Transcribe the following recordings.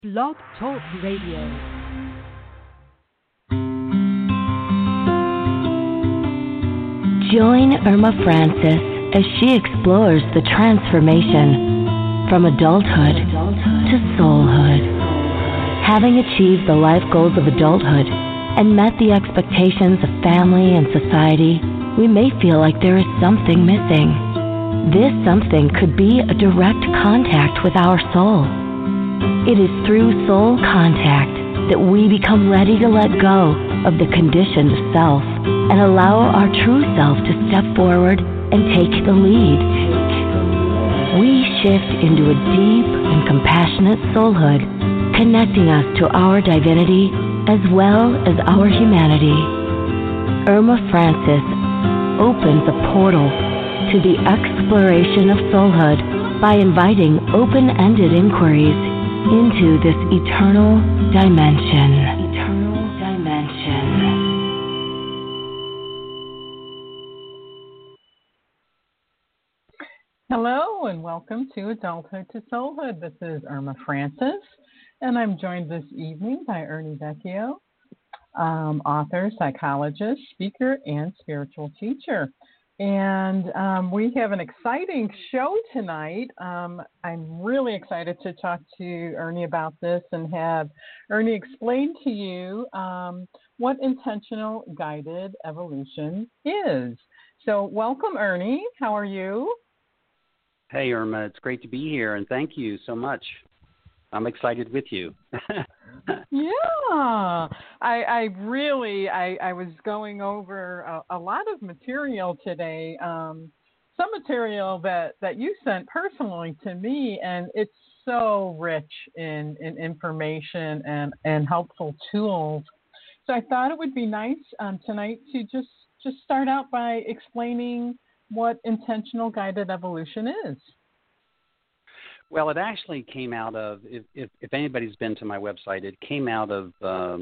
Blog Talk Radio. Join Irma Francis as she explores the transformation from adulthood to soulhood. Having achieved the life goals of adulthood and met the expectations of family and society, we may feel like there is something missing. This something could be a direct contact with our soul. It is through soul contact that we become ready to let go of the conditioned self and allow our true self to step forward and take the lead. We shift into a deep and compassionate soulhood, connecting us to our divinity as well as our humanity. Irma Francis opens a portal to the exploration of soulhood by inviting open-ended inquiries into this eternal dimension. Hello and welcome to Adulthood to Soulhood. This is Irma Francis, and I'm joined this evening by Ernie Vecchio, author, psychologist, speaker, and spiritual teacher. And we have an exciting show tonight. I'm really excited to talk to Ernie about this and have Ernie explain to you what intentional guided evolution is. So welcome, Ernie. How are you? Hey, Irma. It's great to be here, and thank you so much. I'm excited with you. Yeah, I was going over a lot of material today, some material that you sent personally to me, and it's so rich in information and helpful tools. So I thought it would be nice tonight to just start out by explaining what intentional guided evolution is. Well, it actually came out of, if anybody's been to my website, it came out of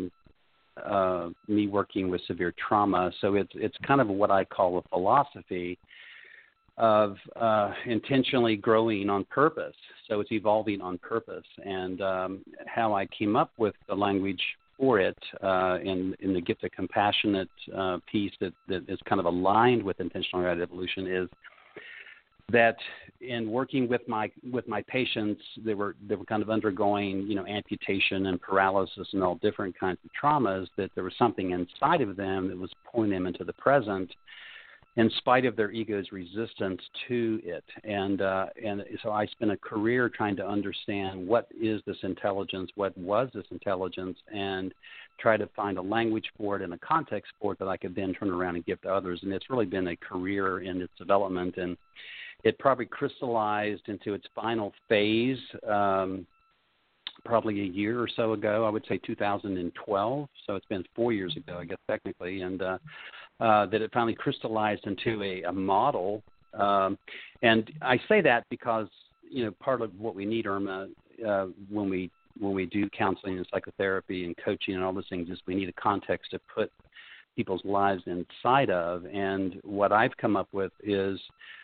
me working with severe trauma. So it's kind of what I call a philosophy of intentionally growing on purpose. So it's evolving on purpose. And how I came up with the language for it in the Gift of Compassionate piece that is kind of aligned with intentional guided evolution is that in working with my patients, they were kind of undergoing, amputation and paralysis and all different kinds of traumas, that there was something inside of them that was pulling them into the present in spite of their ego's resistance to it. And so I spent a career trying to understand what is this intelligence, what was this intelligence, and try to find a language for it and a context for it that I could then turn around and give to others. And it's really been a career in its development, and it probably crystallized into its final phase probably a year or so ago. I would say 2012. So it's been 4 years ago, I guess, technically, and that it finally crystallized into a model. And I say that because, part of what we need, Irma, when we do counseling and psychotherapy and coaching and all those things, is we need a context to put people's lives inside of. And what I've come up with is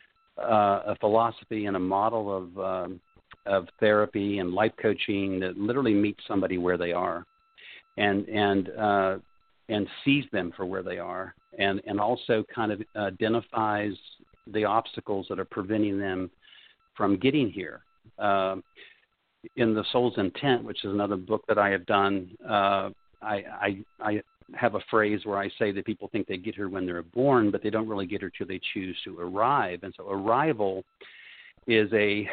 a philosophy and a model of therapy and life coaching that literally meets somebody where they are, and sees them for where they are, and also kind of identifies the obstacles that are preventing them from getting here. In The Soul's Intent, which is another book that I have done, I have a phrase where I say that people think they get here when they're born, but they don't really get here till they choose to arrive. And so arrival is a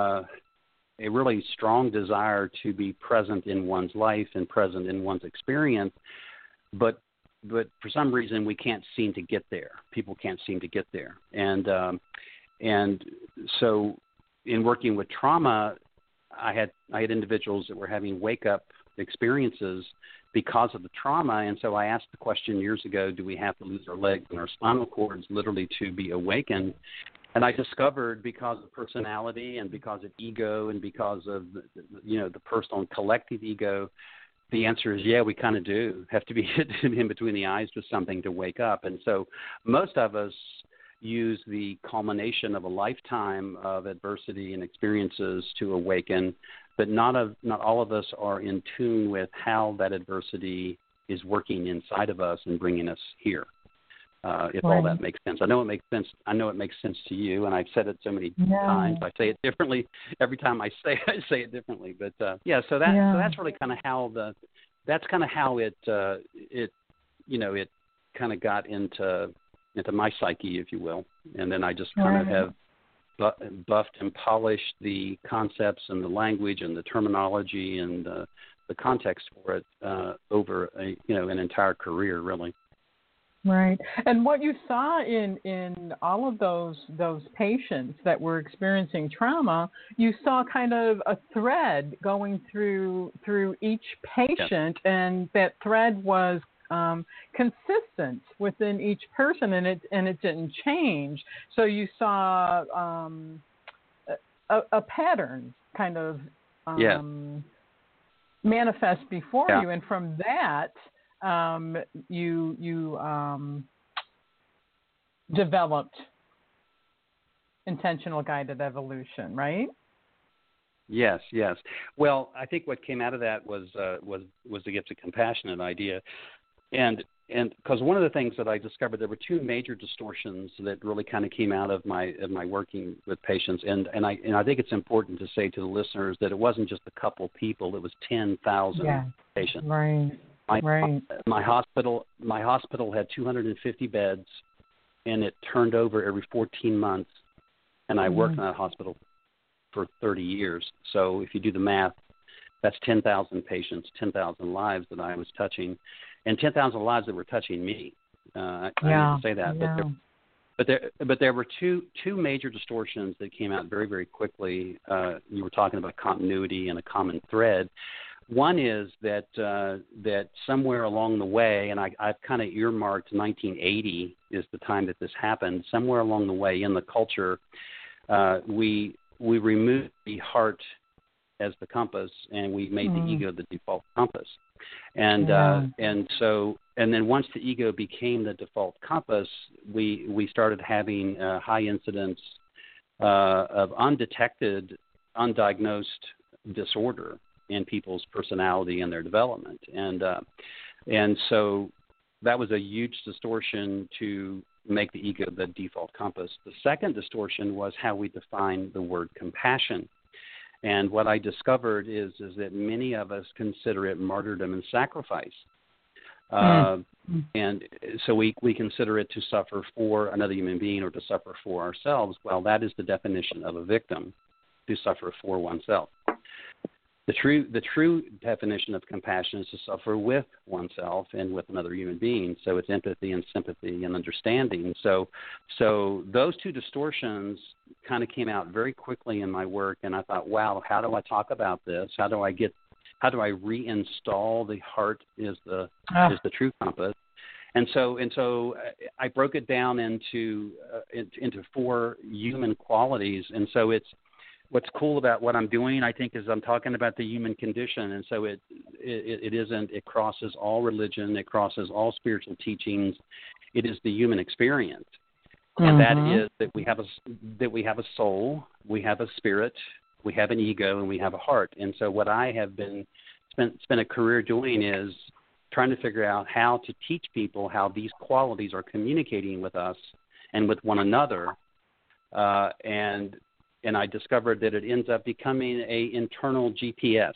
really strong desire to be present in one's life and present in one's experience, but for some reason we can't seem to get there. People can't seem to get there. And so in working with trauma, I had individuals that were having wake-up experiences because of the trauma. And so I asked the question years ago, do we have to lose our legs and our spinal cords literally to be awakened? And I discovered, because of personality and because of ego and because of the personal and collective ego, the answer is, yeah, we kind of do have to be hit in between the eyes with something to wake up. And so most of us use the culmination of a lifetime of adversity and experiences to awaken. but not all of us are in tune with how that adversity is working inside of us and bringing us here. If all that makes sense. I know it makes sense. I know it makes sense to you, and I've said it so many times. I say it differently every time I say it differently. But so that's really kind of how it kind of got into my psyche, if you will, and then I just kind of have buffed and polished the concepts and the language and the terminology and the context for it over an entire career, really. Right. And what you saw in all of those patients that were experiencing trauma, you saw kind of a thread going through each patient, and that thread was consistent within each person, and it didn't change. So you saw a pattern kind of manifest before you, and from that you developed intentional guided evolution, right? Yes. Well, I think what came out of that was the Gifts of Compassionate idea, and because one of the things that I discovered, there were two major distortions that really kind of came out of my working with patients, and I think it's important to say to the listeners that it wasn't just a couple people; it was 10,000 patients. Right. My hospital had 250 beds, and it turned over every 14 months. And I worked in that hospital for 30 years. So if you do the math, that's 10,000 patients, 10,000 lives that I was touching, and 10,000 lives that were touching me. I need to say that, but there were two major distortions that came out very, very quickly. You were talking about continuity and a common thread. One is that somewhere along the way, and I've kind of earmarked 1980 is the time that this happened. Somewhere along the way in the culture, we removed the heart as the compass, and we made the ego the default compass. And then once the ego became the default compass, we started having high incidence of undetected, undiagnosed disorder in people's personality and their development, and so that was a huge distortion to make the ego the default compass. The second distortion was how we define the word compassion, and what I discovered is that many of us consider it martyrdom and sacrifice, and so we consider it to suffer for another human being or to suffer for ourselves. Well, that is the definition of a victim, to suffer for oneself. The true definition of compassion is to suffer with oneself and with another human being. So it's empathy and sympathy and understanding. So those two distortions kind of came out very quickly in my work, and I thought, wow, how do I talk about this? How do I reinstall the heart is the true compass? And so I broke it down into four human qualities, and so it's. What's cool about what I'm doing, I think, is I'm talking about the human condition, and so it crosses all religion, it crosses all spiritual teachings. It is the human experience, and that is that we have a soul, we have a spirit, we have an ego, and we have a heart. And so what I have spent a career doing is trying to figure out how to teach people how these qualities are communicating with us and with one another, and I discovered that it ends up becoming a internal GPS.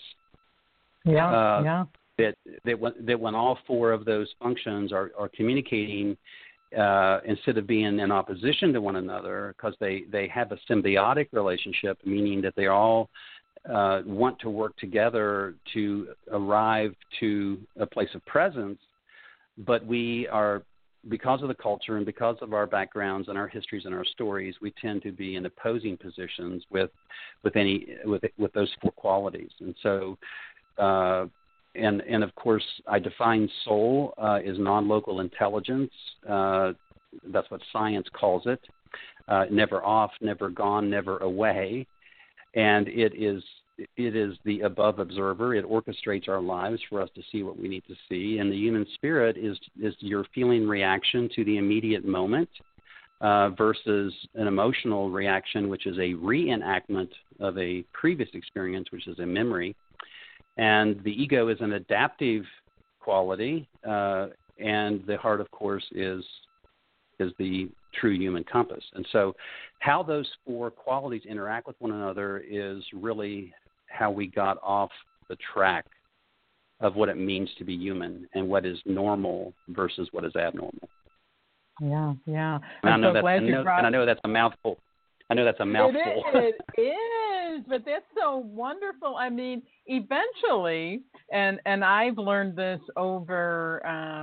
That when all four of those functions are communicating, instead of being in opposition to one another, because they have a symbiotic relationship, meaning that they all want to work together to arrive to a place of presence, but we are, because of the culture and because of our backgrounds and our histories and our stories, we tend to be in opposing positions with those four qualities. And so, and of course, I define soul as non-local intelligence. That's what science calls it. Never off, never gone, never away. And it is the above observer. It orchestrates our lives for us to see what we need to see. And the human spirit is your feeling reaction to the immediate moment. versus an emotional reaction, which is a reenactment of a previous experience, which is a memory. And the ego is an adaptive quality, and the heart, of course, is the true human compass. And so how those four qualities interact with one another is really how we got off the track of what it means to be human and what is normal versus what is abnormal. Yeah, yeah. And I know that's a mouthful. It is, but that's so wonderful. I mean, eventually, and I've learned this over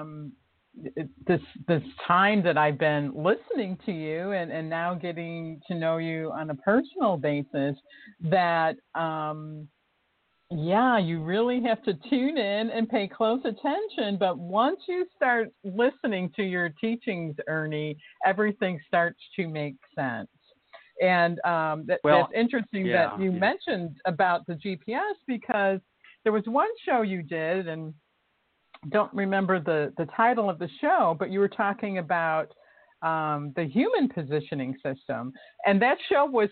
this time that I've been listening to you and now getting to know you on a personal basis, that you really have to tune in and pay close attention. But once you start listening to your teachings, Ernie, everything starts to make sense. And that's interesting that you mentioned about the GPS, because there was one show you did, and don't remember the title of the show, but you were talking about the human positioning system. And that show was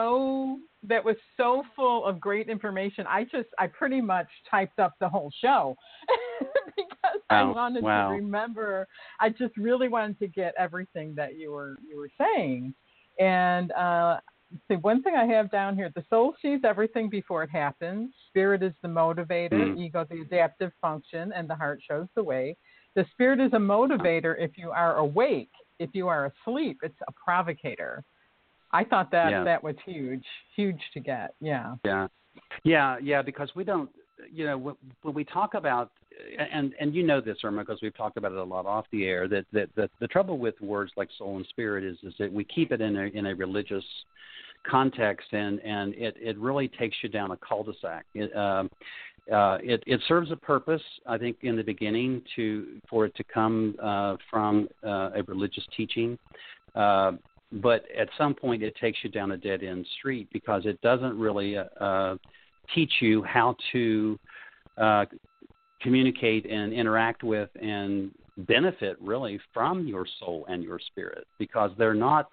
so full of great information. I pretty much typed up the whole show because I wanted to remember. I just really wanted to get everything that you were saying. And see, one thing I have down here: the soul sees everything before it happens. Spirit is the motivator, ego the adaptive function, and the heart shows the way. The spirit is a motivator if you are awake. If you are asleep, it's a provocator. I thought that was huge to get. Yeah. Because we don't, when we talk about, and you know this, Irma, because we've talked about it a lot off the air, that the trouble with words like soul and spirit is that we keep it in a religious context, and it really takes you down a cul-de-sac. It serves a purpose, I think, in the beginning for it to come from a religious teaching, but at some point it takes you down a dead-end street because it doesn't really teach you how to communicate and interact with and benefit really from your soul and your spirit, because they're not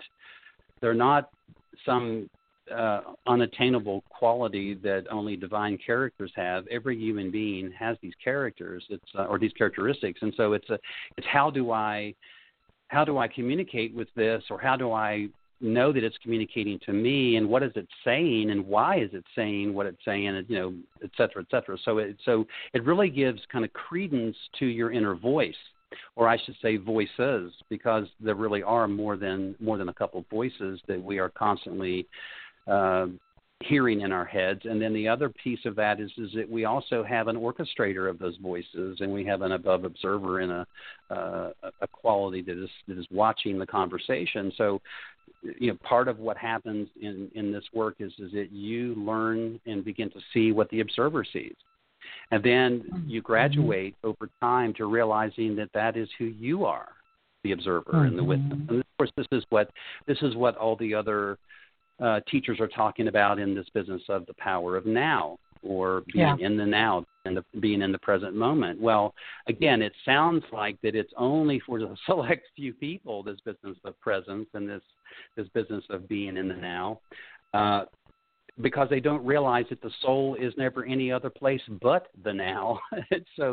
some unattainable quality that only divine characters have. Every human being has these characters, or these characteristics, and so it's how do I communicate with this, or how do I know that it's communicating to me, and what is it saying, and why is it saying what it's saying, and et cetera, et cetera. So it really gives kind of credence to your inner voice, or I should say voices, because there really are more than a couple of voices that we are constantly hearing in our heads. And then the other piece of that is that we also have an orchestrator of those voices, and we have an above observer and a quality that is watching the conversation. So, part of what happens in this work is that you learn and begin to see what the observer sees. And then you graduate over time to realizing that is who you are, the observer and the witness. And of course, this is what all the other teachers are talking about in this business of the power of now, or being in the now, and being in the present moment. Well, again, it sounds like that it's only for the select few people, this business of presence and this business of being in the now, because they don't realize that the soul is never any other place but the now. so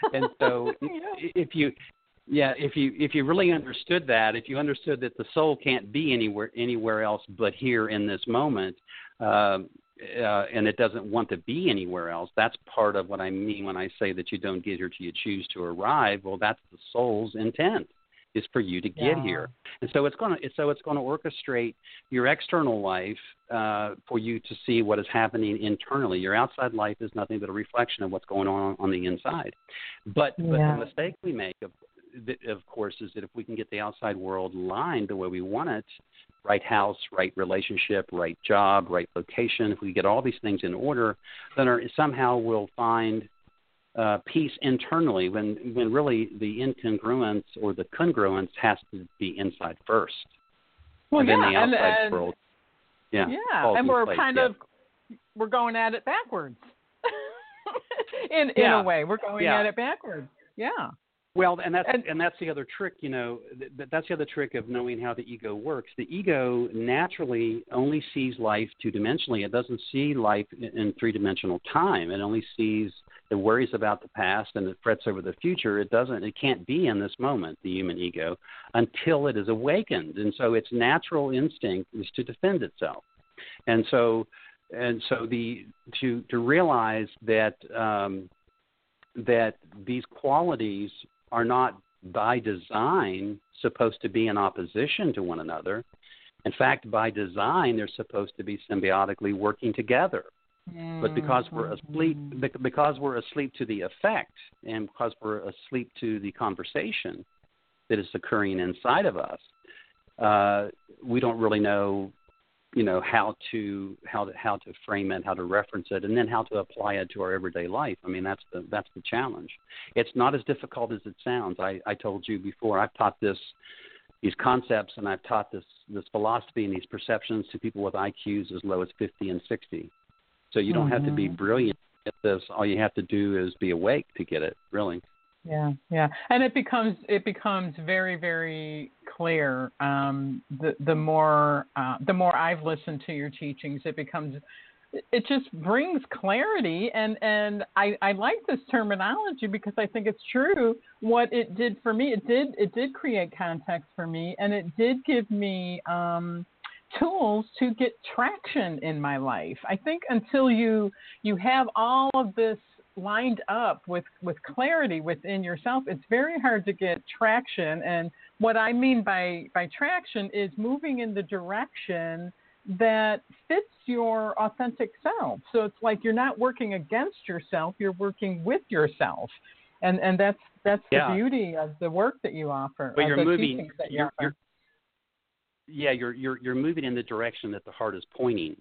if you really understood that, if you understood that the soul can't be anywhere else but here in this moment, and it doesn't want to be anywhere else, that's part of what I mean when I say that you don't get here till you choose to arrive. Well, that's the soul's intent, is for you to get here. And so it's going to orchestrate your external life for you to see what is happening internally. Your outside life is nothing but a reflection of what's going on the inside. But the mistake we make, of course, is that if we can get the outside world lined the way we want it, right house, right relationship, right job, right location, if we get all these things in order, then somehow we'll find peace internally, when really the incongruence or the congruence has to be inside first. Well, and then the outside world. And we're going at it backwards. in a way, we're going at it backwards. Yeah. Well, and that's the other trick, that's the other trick of knowing how the ego works. The ego naturally only sees life two-dimensionally. It doesn't see life in three-dimensional time. It only sees, it worries about the past and it frets over the future. It can't be in this moment, the human ego, until it is awakened. And so its natural instinct is to defend itself. And so to realize that that these qualities are not by design supposed to be in opposition to one another. In fact, by design, they're supposed to be symbiotically working together. But because we're asleep to the effect, and because we're asleep to the conversation that is occurring inside of us, we don't really know, how to frame it, how to reference it, and then how to apply it to our everyday life. I mean, that's the challenge. It's not as difficult as it sounds. I told you before, I've taught these concepts, and I've taught this philosophy and these perceptions to people with IQs as low as 50 and 60. So you don't have to be brilliant at this. All you have to do is be awake to get it, really. Yeah, and it becomes very, very clear. The more I've listened to your teachings, it just brings clarity, and I like this terminology because I think it's true. What it did for me, it did create context for me, and it did give me tools to get traction in my life. I think until you have all of this lined up with clarity within yourself, it's very hard to get traction. And what I mean by traction is moving in the direction that fits your authentic self. So it's like you're not working against yourself, you're working with yourself. And that's the beauty of the work that you offer. But you're moving you're moving in the direction that the heart is pointing.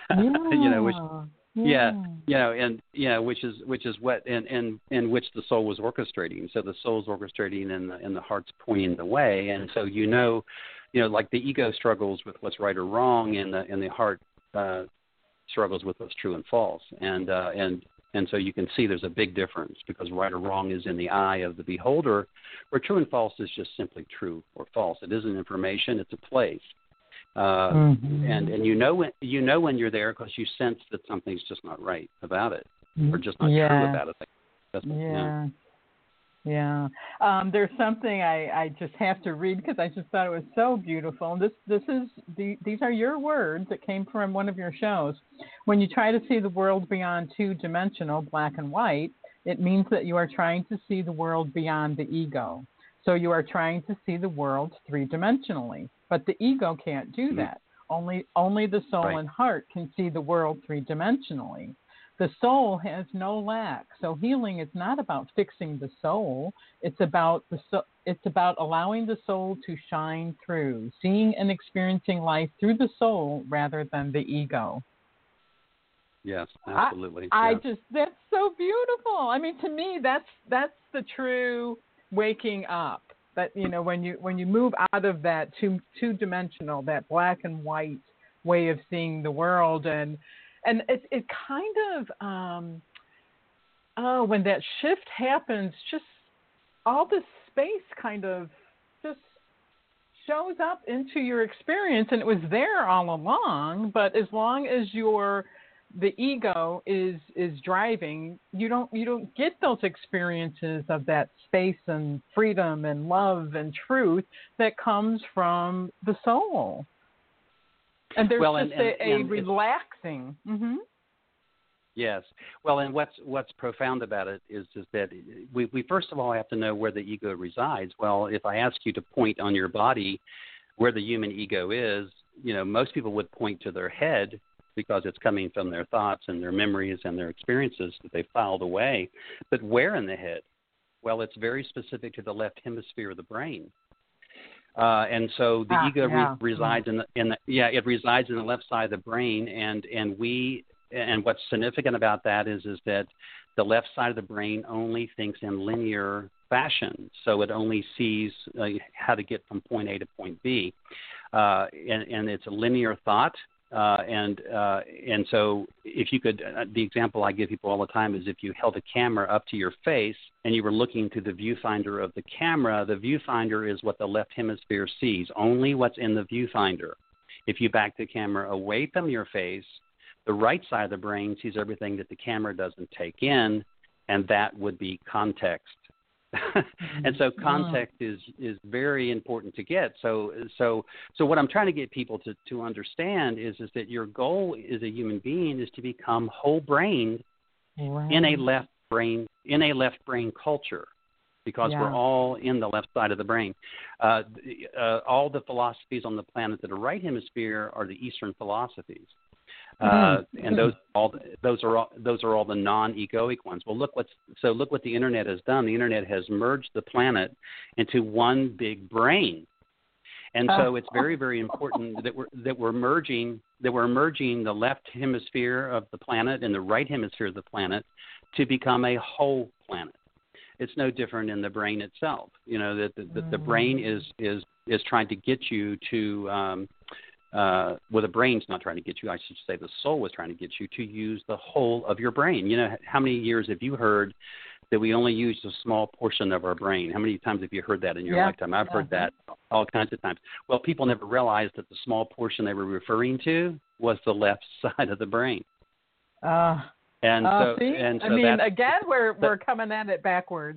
Which is what and which the soul was orchestrating. So the soul's orchestrating and the heart's pointing the way. And so like the ego struggles with what's right or wrong, and the heart struggles with what's true and false. And so you can see there's a big difference, because right or wrong is in the eye of the beholder, where true and false is just simply true or false. It isn't information; it's a place. And when you're there, because you sense that something's just not right about it, or just not true about it. There's something I just have to read because I just thought it was so beautiful. These are your words that came from one of your shows. When you try to see the world beyond two-dimensional, black and white, it means that you are trying to see the world beyond the ego. So you are trying to see the world three-dimensionally. But the ego can't do that. Only the soul and heart can see the world three-dimensionally. The soul has no lack. So healing is not about fixing the soul. It's about allowing the soul to shine through, seeing and experiencing life through the soul rather than the ego. Yes, absolutely. That's so beautiful. I mean, to me, that's the true waking up. That, when you move out of that two-dimensional, that black and white way of seeing the world, and it kind of when that shift happens, just all this space kind of just shows up into your experience, and it was there all along. But as long as the ego is driving, you don't get those experiences of that space and freedom and love and truth that comes from the soul. And there's a relaxing. Mm-hmm. Yes. Well, and what's profound about it is that we first of all have to know where the ego resides. Well, if I ask you to point on your body where the human ego is, most people would point to their head, because it's coming from their thoughts and their memories and their experiences that they filed away. But where in the head? Well, it's very specific to the left hemisphere of the brain. And so the ego resides it resides in the left side of the brain, and what's significant about that is that the left side of the brain only thinks in linear fashion. So it only sees how to get from point A to point B, and it's a linear thought. And so if you could, the example I give people all the time is if you held a camera up to your face and you were looking through the viewfinder of the camera, the viewfinder is what the left hemisphere sees, only what's in the viewfinder. If you back the camera away from your face, the right side of the brain sees everything that the camera doesn't take in, and that would be context. And so context is very important to get. So what I'm trying to get people to understand is that your goal as a human being is to become whole-brained in a left brain culture, because we're all in the left side of the brain. All the philosophies on the planet that are right hemisphere are the Eastern philosophies. And those are all the non-egoic ones. Well, look what the internet has done. The internet has merged the planet into one big brain, and so it's very, very important that we're merging the left hemisphere of the planet and the right hemisphere of the planet to become a whole planet. It's no different in the brain itself. You know that the brain is trying to get you to. The brain's not trying to get you. I should say the soul was trying to get you to use the whole of your brain. You know, how many years have you heard that we only use a small portion of our brain? How many times have you heard that in your lifetime? I've heard that all kinds of times. Well, people never realized that the small portion they were referring to was the left side of the brain. Again, we're coming at it backwards.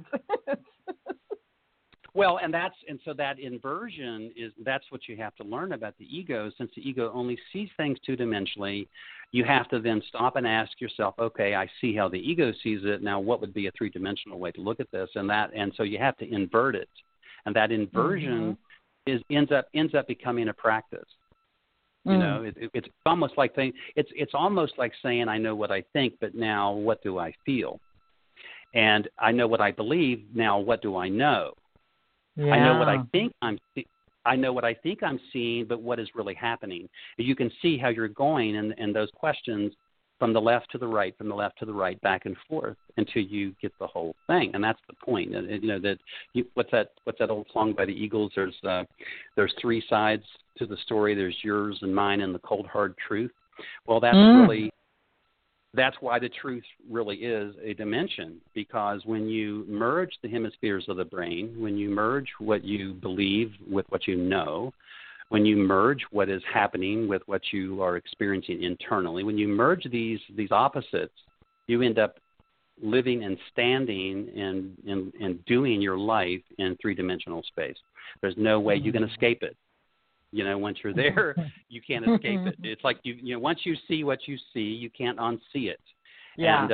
Well, and so that inversion that's what you have to learn about the ego. Since the ego only sees things two-dimensionally, you have to then stop and ask yourself, okay, I see how the ego sees it. Now, what would be a three-dimensional way to look at this? And so you have to invert it, and that inversion ends up becoming a practice. You know, it's almost like it's almost like saying, I know what I think, but now what do I feel? And I know what I believe. Now, what do I know? Yeah. I know what I think I'm seeing, but what is really happening? You can see how you're going in those questions from the left to the right, back and forth until you get the whole thing, and that's the point. You know what's that old song by the Eagles? There's three sides to the story. There's yours and mine and the cold hard truth. Well, that's why the truth really is a dimension, because when you merge the hemispheres of the brain, when you merge what you believe with what you know, when you merge what is happening with what you are experiencing internally, when you merge these opposites, you end up living and standing and doing your life in three-dimensional space. There's no way you can escape it. You know, once you're there, you can't escape it. It's like you know, once you see what you see, you can't unsee it. And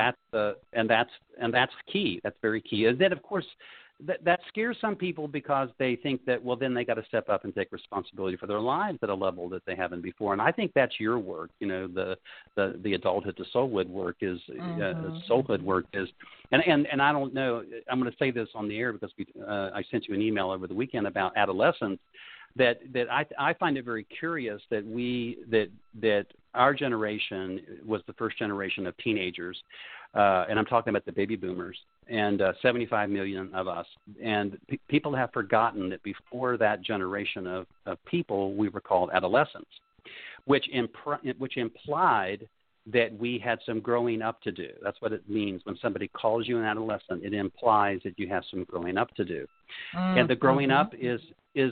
that's key. That's very key. And then, of course, that scares some people because they think that, well, then they got to step up and take responsibility for their lives at a level that they haven't before. And I think that's your work. You know, the adulthood to soulhood work is soulhood work is. And I don't know. I'm going to say this on the air because I sent you an email over the weekend about adolescence. That I find it very curious that our generation was the first generation of teenagers, and I'm talking about the baby boomers, and 75 million of us. And people have forgotten that before that generation of people, we were called adolescents, which implied that we had some growing up to do. That's what it means when somebody calls you an adolescent. It implies that you have some growing up to do, and the growing up is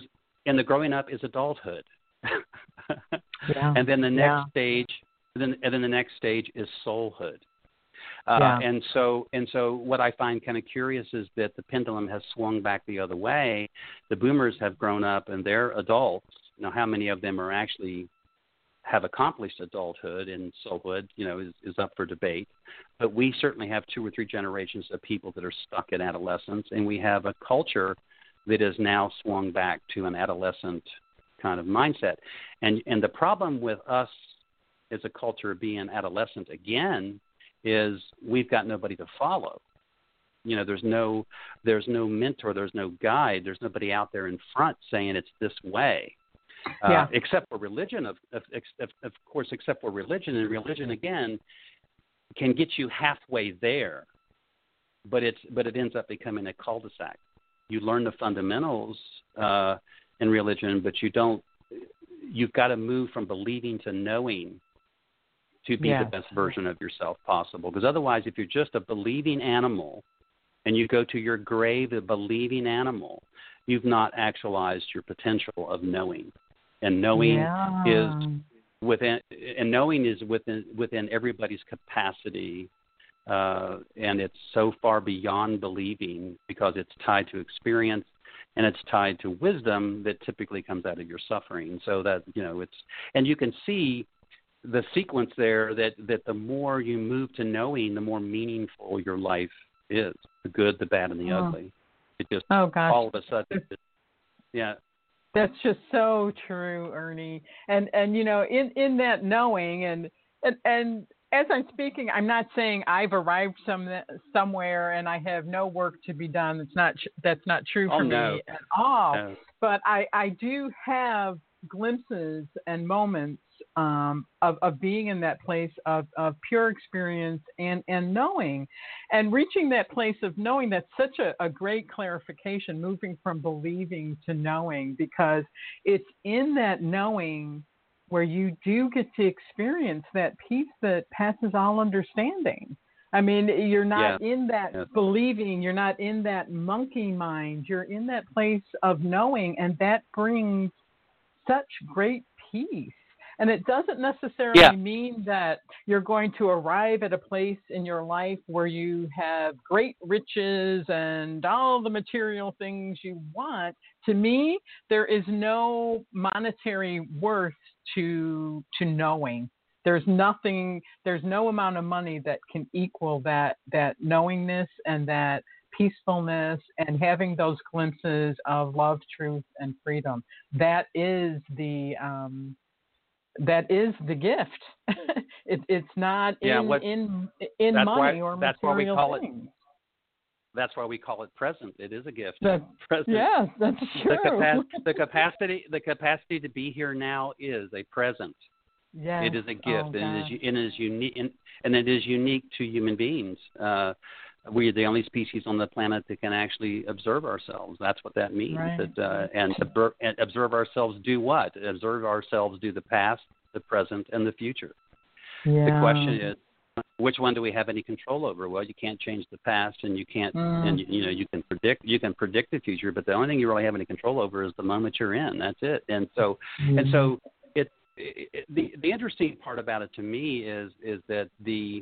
adulthood. And then the next stage, and then the next stage is soulhood. And so what I find kind of curious is that the pendulum has swung back the other way. The boomers have grown up and they're adults. Now, how many of them are actually have accomplished adulthood and soulhood, you know, is up for debate. But we certainly have 2 or 3 generations of people that are stuck in adolescence, and we have a culture that is now swung back to an adolescent kind of mindset. And the problem with us as a culture being adolescent again is we've got nobody to follow. You know, there's no mentor, there's no guide, there's nobody out there in front saying it's this way. Except for religion, of course, except for religion. And religion, again, can get you halfway there, but it ends up becoming a cul-de-sac. You learn the fundamentals in religion, but you don't you've got to move from believing to knowing to be the best version of yourself possible. Because otherwise, if you're just a believing animal and you go to your grave a believing animal, you've not actualized your potential of knowing. And knowing is within everybody's capacity, and it's so far beyond believing because it's tied to experience and it's tied to wisdom that typically comes out of your suffering. So that, and you can see the sequence there that the more you move to knowing, the more meaningful your life is, the good, the bad, and the ugly. It just all of a sudden, That's just so true, Ernie. And in that knowing, and as I'm speaking, I'm not saying I've arrived somewhere and I have no work to be done. That's not true for me at all. No. But I do have glimpses and moments of being in that place of pure experience and knowing, and reaching that place of knowing. That's such a great clarification, moving from believing to knowing, because it's in that knowing where you do get to experience that peace that passes all understanding. I mean, you're not in that believing, you're not in that monkey mind, you're in that place of knowing, and that brings such great peace. And it doesn't necessarily mean that you're going to arrive at a place in your life where you have great riches and all the material things you want. To me, there is no monetary worth to knowing. There's no amount of money that can equal that knowingness and that peacefulness and having those glimpses of love, truth, and freedom. That is the gift. It's not in money or material things. That's why we call it present. It is a gift. Present. Yes, that's true. The capacity to be here now is a present. Yes. It is a gift, and it is unique, and it is unique to human beings. We are the only species on the planet that can actually observe ourselves. That's what that means. Right. And observe ourselves do what? Observe ourselves do the past, the present, and the future. Yeah. The question is, which one do we have any control over? Well, you can't change the past, and you can't, and you can predict the future, but the only thing you really have any control over is the moment you're in. That's it. And so, the interesting part about it to me is that the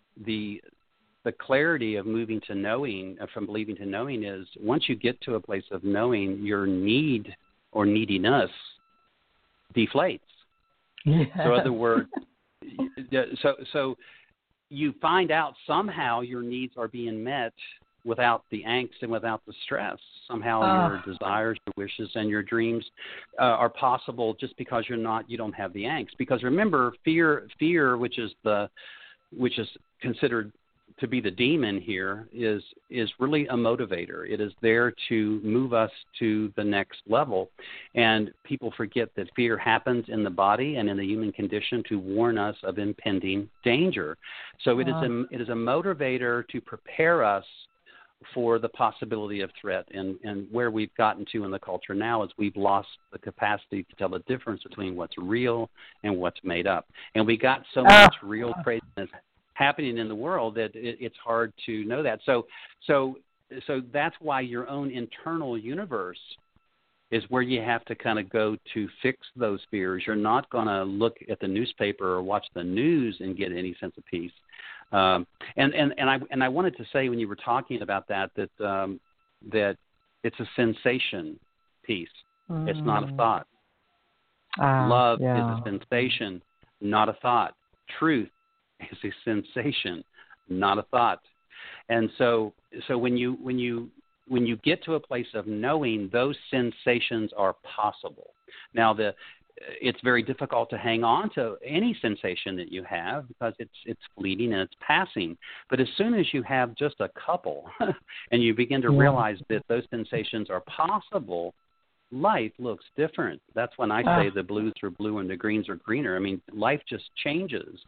clarity of moving to knowing, from believing to knowing, is once you get to a place of knowing, your need or neediness deflates. Yeah. So, in other words, so you find out somehow your needs are being met without the angst and without the stress. Somehow your desires, your wishes, and your dreams are possible just because you don't have the angst. Because remember, fear, which is considered to be the demon here, is really a motivator. It is there to move us to the next level. And people forget that fear happens in the body and in the human condition to warn us of impending danger. So it is a motivator to prepare us for the possibility of threat. And where we've gotten to in the culture now is we've lost the capacity to tell the difference between what's real and what's made up. And we got so much real craziness happening in the world that it's hard to know that. So that's why your own internal universe is where you have to kind of go to fix those fears. You're not going to look at the newspaper or watch the news and get any sense of peace. And I wanted to say when you were talking about that it's a sensation piece. It's not a thought. Love is a sensation, not a thought. Truth is a sensation, not a thought. And so when you get to a place of knowing, those sensations are possible. Now it's very difficult to hang on to any sensation that you have because it's fleeting and it's passing. But as soon as you have just a couple and you begin to realize that those sensations are possible, life looks different. That's when I say the blues are blue and the greens are greener. I mean, life just changes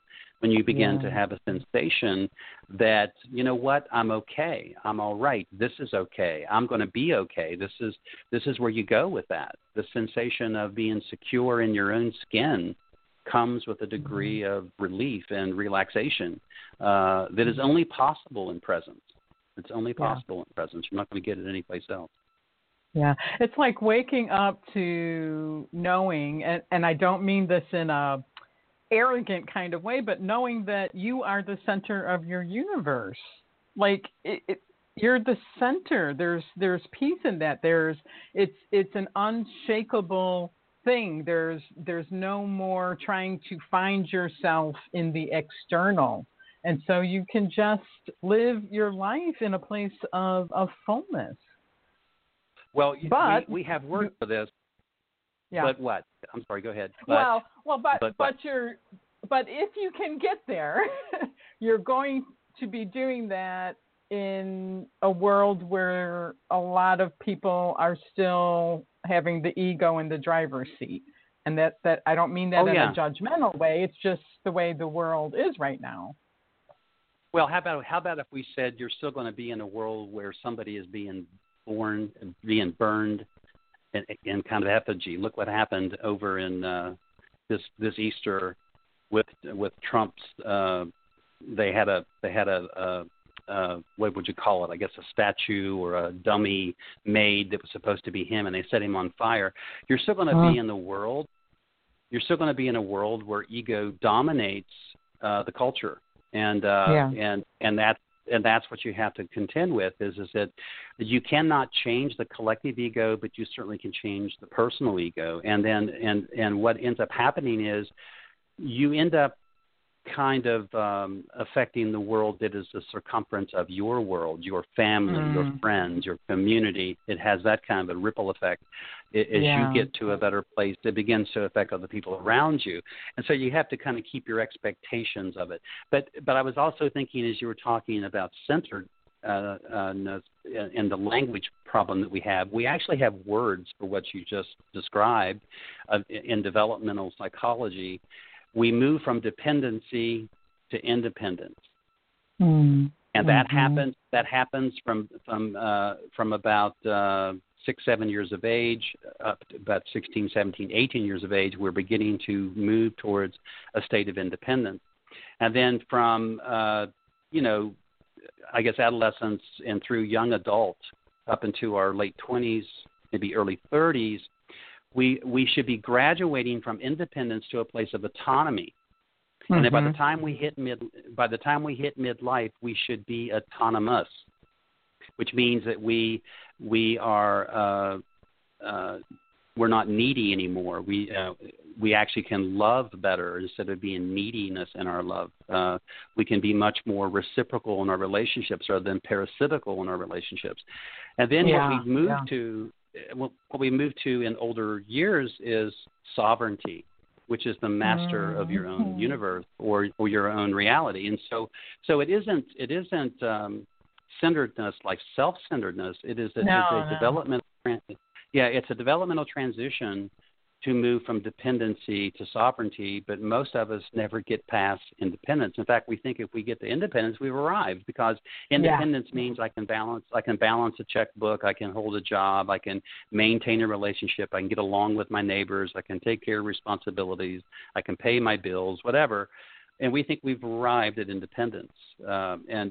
when you begin to have a sensation that, you know what, I'm okay, I'm all right, this is okay, I'm going to be okay. This is where you go with that. The sensation of being secure in your own skin comes with a degree of relief and relaxation that is only possible in presence. It's only possible in presence. You're not going to get it anyplace else. Yeah, it's like waking up to knowing, and I don't mean this in a arrogant kind of way, but knowing that you are the center of your universe. Like you're the center. There's peace in that. It's an unshakable thing. There's no more trying to find yourself in the external, and so you can just live your life in a place of fullness. Well, we have words for this. Yeah. But what? I'm sorry. Go ahead. But if you can get there, you're going to be doing that in a world where a lot of people are still having the ego in the driver's seat, and that I don't mean that in a judgmental way. It's just the way the world is right now. Well, how about if we said you're still going to be in a world where somebody is being born and being burned in kind of effigy. Look what happened over in this Easter with Trump's. They had a what would you call it? I guess a statue or a dummy made that was supposed to be him, and they set him on fire. You're still going to be in the world. You're still going to be in a world where ego dominates the culture, and that's what you have to contend with is that you cannot change the collective ego, but you certainly can change the personal ego. And what ends up happening is you end up kind of affecting the world that is the circumference of your world, your family, your friends, your community. It has that kind of a ripple effect. As you get to a better place, it begins to affect other people around you. And so you have to kind of keep your expectations of it. But I was also thinking as you were talking about centeredness and the language problem that we have, we actually have words for what you just described in developmental psychology. We move from dependency to independence, and that happens from about 6-7 years of age up to about 16, 17, 18 years of age. We're beginning to move towards a state of independence, and then from I guess adolescence and through young adult up into our late 20s, maybe early 30s. We should be graduating from independence to a place of autonomy, and then by the time we hit midlife, we should be autonomous, which means that we are we're not needy anymore. We actually can love better instead of being neediness in our love. We can be much more reciprocal in our relationships rather than parasitical in our relationships, and then what we move to in older years is sovereignty, which is the master of your own universe or your own reality. And so it isn't centeredness like self-centeredness. It is a developmental transition to move from dependency to sovereignty, but most of us never get past independence. In fact, we think if we get to independence, we've arrived, because independence means I can balance a checkbook, I can hold a job, I can maintain a relationship, I can get along with my neighbors, I can take care of responsibilities, I can pay my bills, whatever. And we think we've arrived at independence, and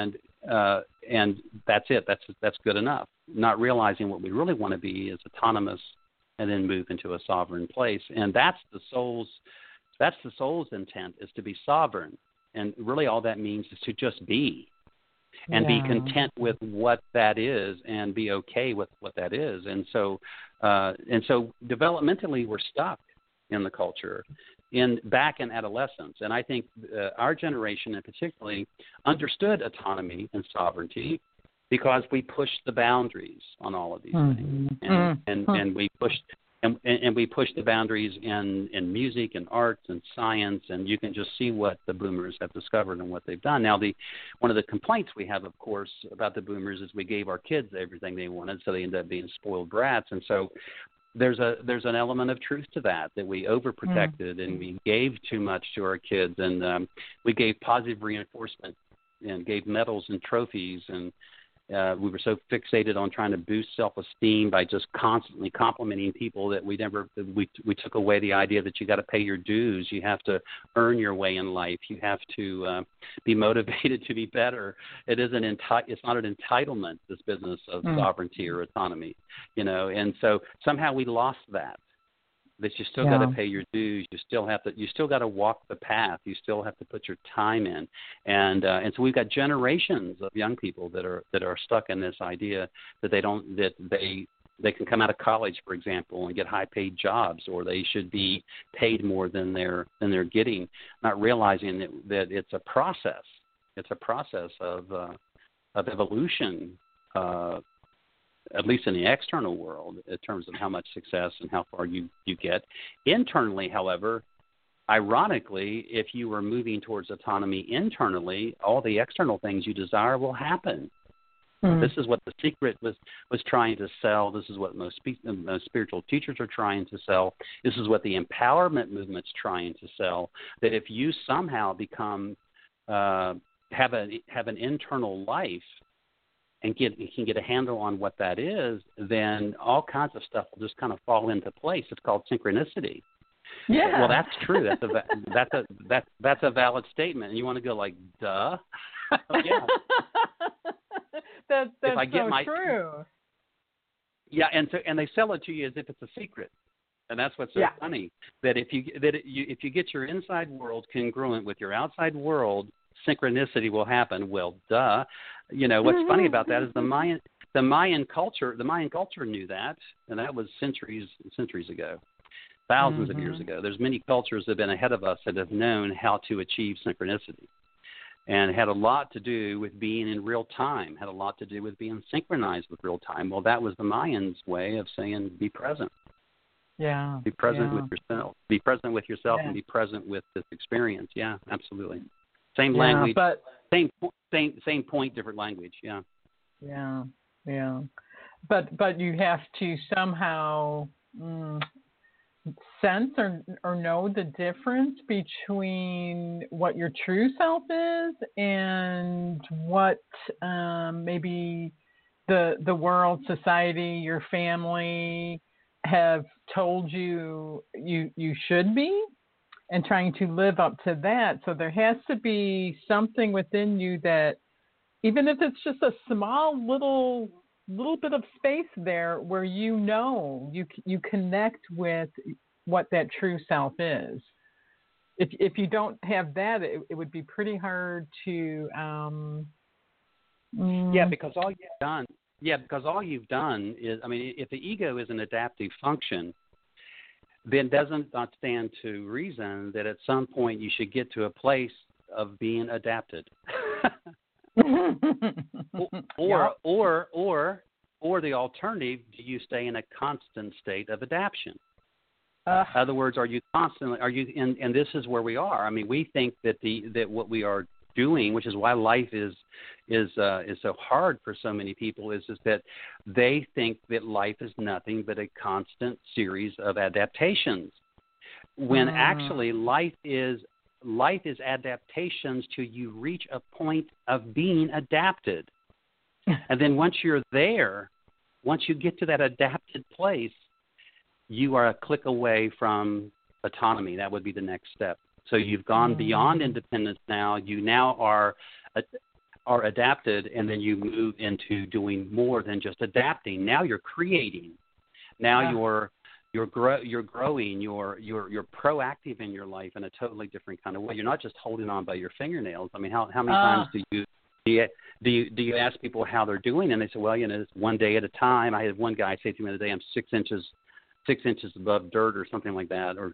that's it. That's good enough. Not realizing what we really want to be is autonomous, and then move into a sovereign place. And that's the soul's intent, is to be sovereign. And really all that means is to just be and be content with what that is and be okay with what that is. And so developmentally we're stuck in the culture back in adolescence. And I think our generation in particularly understood autonomy and sovereignty because we pushed the boundaries on all of these things, and we pushed the boundaries in music and arts and science, and you can just see what the boomers have discovered and what they've done. Now, one of the complaints we have, of course, about the boomers is we gave our kids everything they wanted, so they ended up being spoiled brats, and so there's an element of truth to that we overprotected and we gave too much to our kids, and we gave positive reinforcement and gave medals and trophies, and we were so fixated on trying to boost self-esteem by just constantly complimenting people that we took away the idea that you got to pay your dues. You have to earn your way in life. You have to be motivated to be better. It's not an entitlement, this business of sovereignty or autonomy, and so somehow we lost that you still got to pay your dues. You still got to walk the path. You still have to put your time in. And so we've got generations of young people that are stuck in this idea that they can come out of college, for example, and get high paid jobs, or they should be paid more than they're getting, not realizing that it's a process. It's a process of evolution, at least in the external world, in terms of how much success and how far you get. Internally, however, ironically, if you were moving towards autonomy internally, all the external things you desire will happen. Mm-hmm. This is what The Secret was trying to sell. This is what most spiritual teachers are trying to sell. This is what the empowerment movement's trying to sell, that if you somehow become have an internal life and can get a handle on what that is, then all kinds of stuff will just kind of fall into place. It's called synchronicity. Yeah. Well, that's true. That's a valid statement. And you want to go like, duh? Yeah. That's so true. Yeah, and they sell it to you as if it's a secret. And that's what's so funny, that if you get your inside world congruent with your outside world, synchronicity will happen. Well, duh. What's funny about that is the Mayan culture knew that, and that was centuries ago, thousands of years ago. There's many cultures that have been ahead of us that have known how to achieve synchronicity, and had a lot to do with being in real time, had a lot to do with being synchronized with real time. Well, that was the Mayans' way of saying be present. Yeah. Be present with yourself. Be present with yourself and be present with this experience. Yeah, absolutely. Same language, but same point, different language. Yeah. Yeah. But you have to somehow sense or know the difference between what your true self is and what maybe the world, society, your family have told you should be, and trying to live up to that. So there has to be something within you that, even if it's just a small little bit of space there where you connect with what that true self is. If you don't have that, it would be pretty hard to. Because all you've done is, if the ego is an adaptive function, then doesn't not stand to reason that at some point you should get to a place of being adapted. or the alternative, do you stay in a constant state of adaptation? In other words, and this is where we are. We think that what we are doing, which is why life is so hard for so many people, is that they think that life is nothing but a constant series of adaptations, when actually life is adaptations till you reach a point of being adapted. And then once you're there, once you get to that adapted place, you are a click away from autonomy. That would be the next step. So you've gone beyond independence now. You now are adapted, and then you move into doing more than just adapting. Now you're creating. Now you're growing. You're proactive in your life in a totally different kind of way. You're not just holding on by your fingernails. How many times do you ask people how they're doing, and they say, well, it's one day at a time. I had one guy say to me the other day, I'm 6 inches above dirt or something like that, or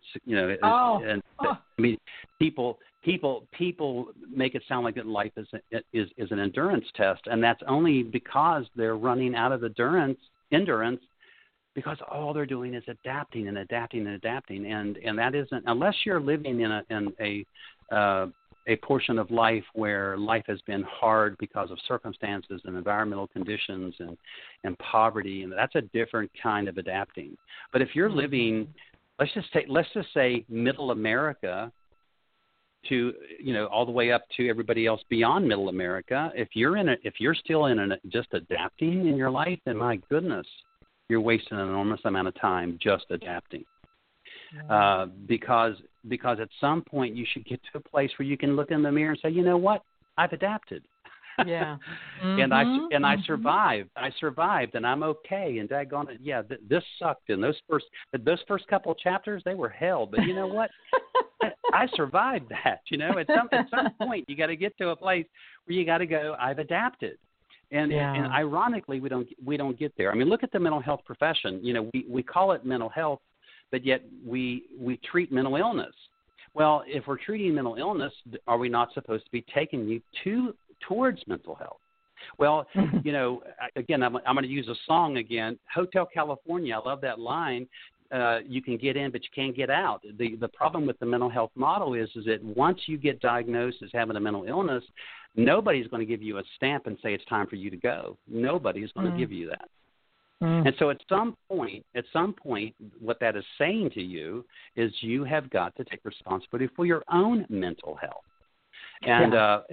people make it sound like that life is an endurance test, and that's only because they're running out of endurance, because all they're doing is adapting, and that isn't, unless you're living in a portion of life where life has been hard because of circumstances and environmental conditions and poverty, and that's a different kind of adapting. But if you're living, let's just say middle America to, all the way up to everybody else beyond middle America, if you're still just adapting in your life, then my goodness, you're wasting an enormous amount of time just adapting. Because at some point you should get to a place where you can look in the mirror and say, you know what, I've adapted. Yeah. I survived. I survived, and I'm okay. And daggone it, yeah, this sucked. And those first couple of chapters, they were hell. But you know what? I survived that. At some point, you got to get to a place where you got to go, I've adapted. And ironically, we don't get there. I mean, look at the mental health profession. We call it mental health, but yet we treat mental illness. Well, if we're treating mental illness, are we not supposed to be taking you towards mental health? Well, again, I'm going to use a song again. Hotel California, I love that line. You can get in, but you can't get out. The problem with the mental health model is that once you get diagnosed as having a mental illness, nobody's going to give you a stamp and say it's time for you to go. Nobody is going to give you that. And so at some point, what that is saying to you is you have got to take responsibility for your own mental health. And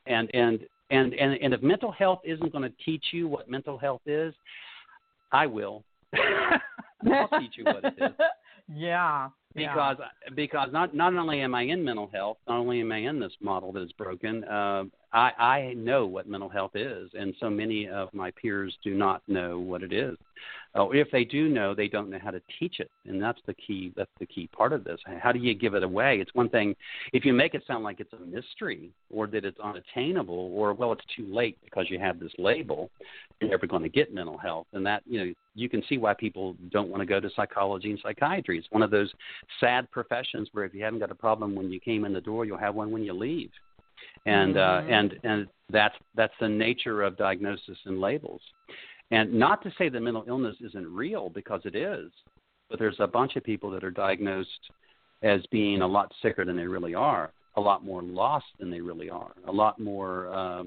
if mental health isn't going to teach you what mental health is, I will. I'll teach you what it is. Yeah. Because not only am I in mental health, not only am I in this model that is broken, I know what mental health is, and so many of my peers do not know what it is. If they do know, they don't know how to teach it, and that's the key. That's the key part of this. How do you give it away? It's one thing if you make it sound like it's a mystery or that it's unattainable, or it's too late because you have this label. You're never going to get mental health, and that you can see why people don't want to go to psychology and psychiatry. It's one of those sad professions where if you haven't got a problem when you came in the door, you'll have one when you leave. And that's the nature of diagnosis and labels. And not to say that mental illness isn't real, because it is, but there's a bunch of people that are diagnosed as being a lot sicker than they really are, a lot more lost than they really are, a lot more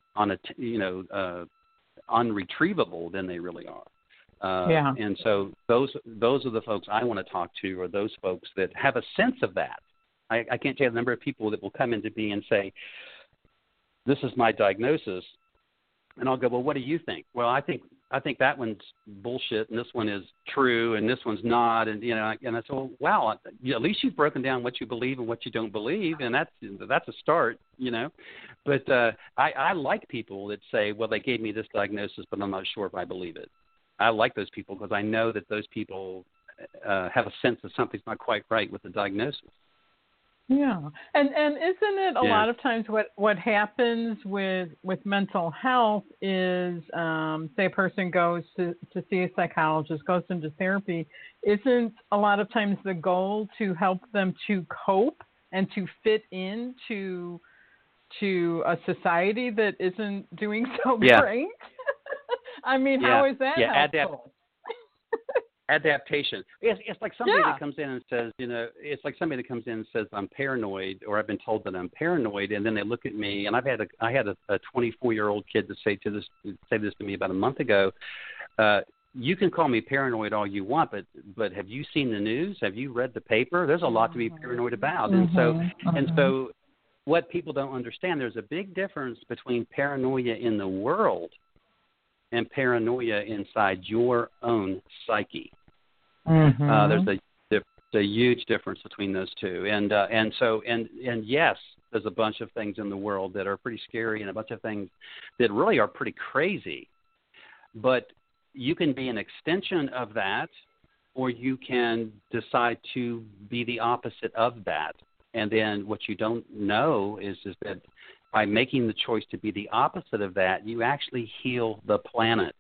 unretrievable than they really are. And so those are the folks I want to talk to, are those folks that have a sense of that. I can't tell you the number of people that will come into me and say, this is my diagnosis. And I'll go, well, what do you think? Well, I think that one's bullshit, and this one is true, and this one's not. And I said, well, wow, at least you've broken down what you believe and what you don't believe, and that's a start, But I like people that say, well, they gave me this diagnosis, but I'm not sure if I believe it. I like those people because I know that those people have a sense that something's not quite right with the diagnosis. Yeah, and isn't it a lot of times what happens with mental health is, say a person goes to see a psychologist, goes into therapy, isn't a lot of times the goal to help them to cope and to fit into a society that isn't doing so great? I mean, how is that helpful? Adaptation. It's like somebody that comes in and says, it's like somebody that comes in and says, I'm paranoid, or I've been told that I'm paranoid, and then they look at me, and I had a 24-year-old kid to say this to me about a month ago. You can call me paranoid all you want, but have you seen the news? Have you read the paper? There's a lot to be paranoid about. And so what people don't understand, there's a big difference between paranoia in the world and paranoia inside your own psyche. There's a huge difference between those two, and yes, there's a bunch of things in the world that are pretty scary, and a bunch of things that really are pretty crazy. But you can be an extension of that, or you can decide to be the opposite of that. And then what you don't know is that by making the choice to be the opposite of that, you actually heal the planet.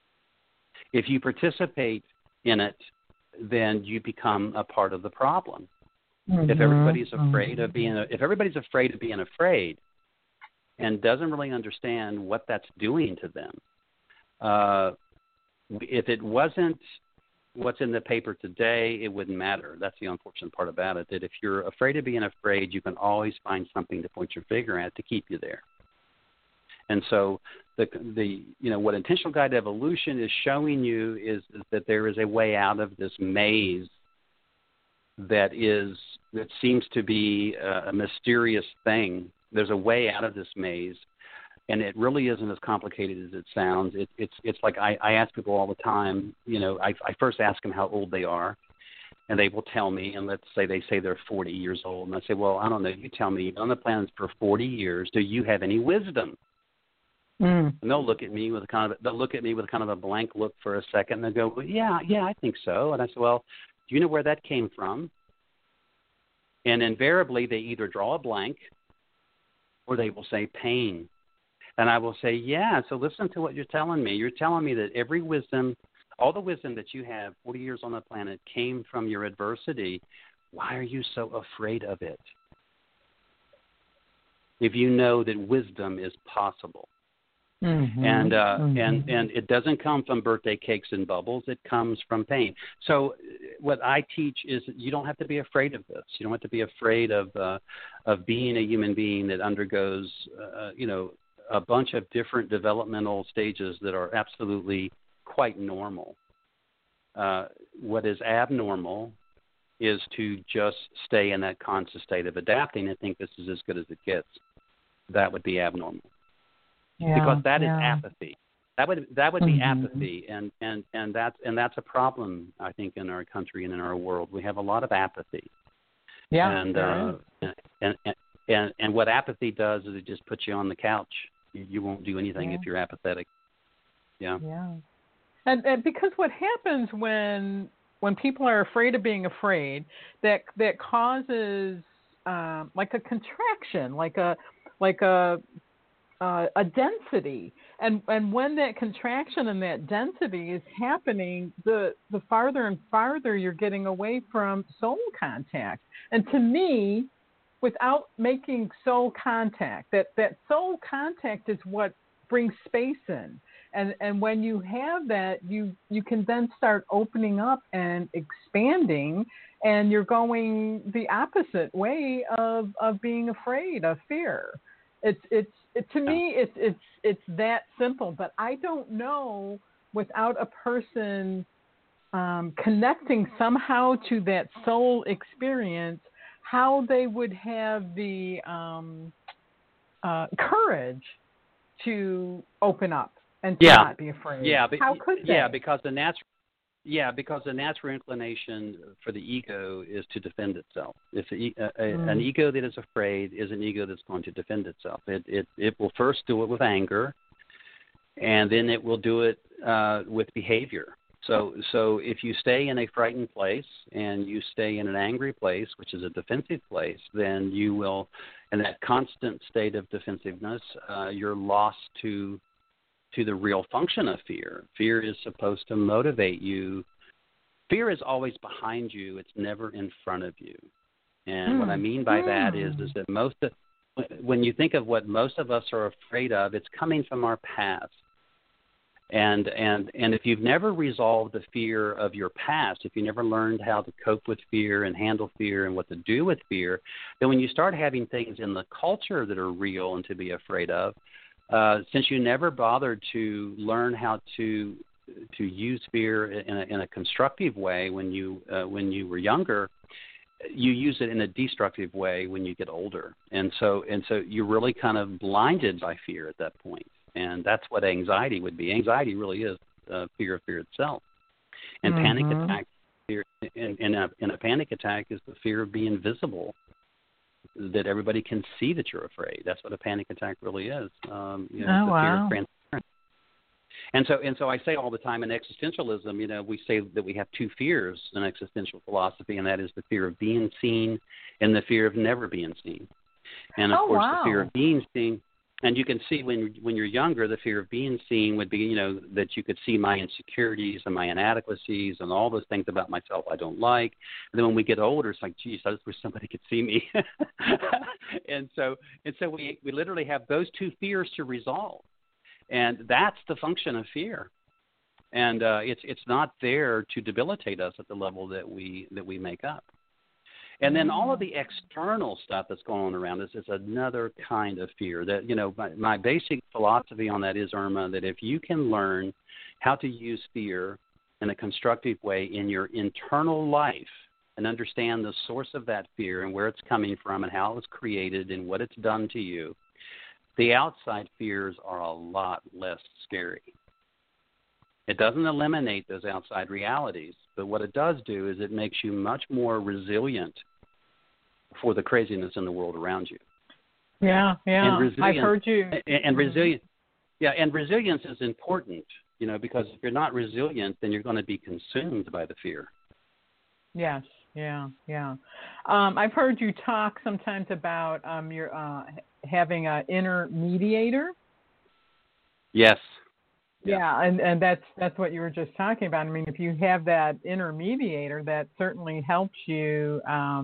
If you participate in it, then you become a part of the problem. If everybody's afraid of being afraid and doesn't really understand what that's doing to them, if it wasn't what's in the paper today, it wouldn't matter. That's the unfortunate part about it, that if you're afraid of being afraid, you can always find something to point your finger at to keep you there. And so the what intentional guided evolution is showing you is that there is a way out of this maze that seems to be a mysterious thing. There's a way out of this maze, and it really isn't as complicated as it sounds. It's like I ask people all the time. I first ask them how old they are, and they will tell me. And let's say they say they're 40 years old, and I say, well, I don't know. You tell me. You've been on the planet for 40 years. Do you have any wisdom? And they'll look at me with kind of a blank look for a second, and they'll go, well, yeah, I think so. And I say, well, do you know where that came from? And invariably, they either draw a blank, or they will say pain. And I will say, yeah, so listen to what you're telling me. You're telling me that every wisdom, all the wisdom that you have 40 years on the planet came from your adversity. Why are you so afraid of it? If you know that wisdom is possible. And it doesn't come from birthday cakes and bubbles. It comes from pain. So what I teach is that you don't have to be afraid of this. You don't have to be afraid of being a human being that undergoes, a bunch of different developmental stages that are absolutely quite normal. What is abnormal is to just stay in that constant state of adapting and think this is as good as it gets. That would be abnormal. Because that is apathy. That would be apathy, and that's a problem, I think, in our country and in our world. We have a lot of apathy. And what apathy does is it just puts you on the couch. You won't do anything if you're apathetic. Yeah. And because what happens when people are afraid of being afraid, that causes like a contraction, like a density, and when that contraction and that density is happening, the farther and farther you're getting away from soul contact. And to me, without making soul contact, that soul contact is what brings space in. And when you have that, you can then start opening up and expanding, and you're going the opposite way of being afraid, of fear. To me, it's that simple. But I don't know, without a person connecting somehow to that soul experience, how they would have the courage to open up and to not be afraid. How could they? Because the natural inclination for the ego is to defend itself. An ego that is afraid is an ego that's going to defend itself. It will first do it with anger, and then it will do it with behavior. So if you stay in a frightened place and you stay in an angry place, which is a defensive place, then you will, in that constant state of defensiveness, you're lost to the real function of fear. Fear is supposed to motivate you. Fear is always behind you. It's never in front of you. And what I mean by that is that when you think of what most of us are afraid of, it's coming from our past. And if you've never resolved the fear of your past, if you never learned how to cope with fear and handle fear and what to do with fear, then when you start having things in the culture that are real and to be afraid of, since you never bothered to learn how to use fear in a constructive way when you were younger, you use it in a destructive way when you get older, and so you're really kind of blinded by fear at that point. And that's what anxiety would be. Anxiety really is fear of fear itself. And panic attack, fear in a panic attack is the fear of being visible, that everybody can see that you're afraid. That's what a panic attack really is. The fear of transparency. And so I say all the time in existentialism, we say that we have two fears in existential philosophy, and that is the fear of being seen and the fear of never being seen. And of course, the fear of being seen. And you can see when you're younger, the fear of being seen would be, that you could see my insecurities and my inadequacies and all those things about myself I don't like. And then when we get older, it's like, geez, I just wish somebody could see me. and so we literally have those two fears to resolve. And that's the function of fear. and it's not there to debilitate us at the level that we make up. And then all of the external stuff that's going on around us is another kind of fear. That, you know, my basic philosophy on that is, Irma, that if you can learn how to use fear in a constructive way in your internal life and understand the source of that fear and where it's coming from and how it was created and what it's done to you, the outside fears are a lot less scary. It doesn't eliminate those outside realities, but what it does do is it makes you much more resilient for the craziness in the world around you. Yeah. I've heard you. And resilience, and resilience is important, you know, because if you're not resilient, then you're going to be consumed by the fear. Yes. Yeah. I've heard you talk sometimes about your having an inner mediator. Yes. Yeah, and that's what you were just talking about. I mean, if you have that inner mediator, that certainly helps you